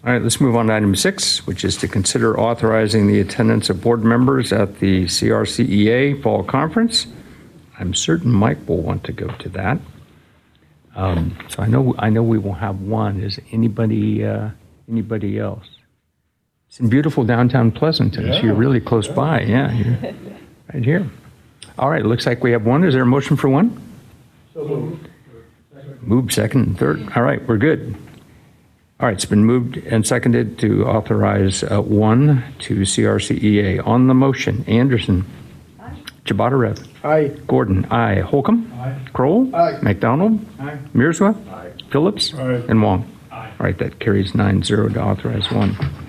All right, let's move on to item 6, which is to consider authorizing the attendance of board members at the CRCEA Fall Conference. I'm certain Mike will want to go to that. So I know we will have one. Is anybody else? It's in beautiful downtown Pleasanton, so you're really close by. Yeah, you're right here. All right, it looks like we have one. Is there a motion for one? So moved. Moved, second, and third. All right, we're good. All right, it's been moved and seconded to authorize one to CRCEA. On the motion, Anderson. Aye. Jabatarev. Aye. Gordon, aye. Holcomb. Aye. Kroll. Aye. McDonald. Aye. Mirzwa. Aye. Phillips. Aye. And Wong. Aye. All right, that carries 9-0 to authorize one.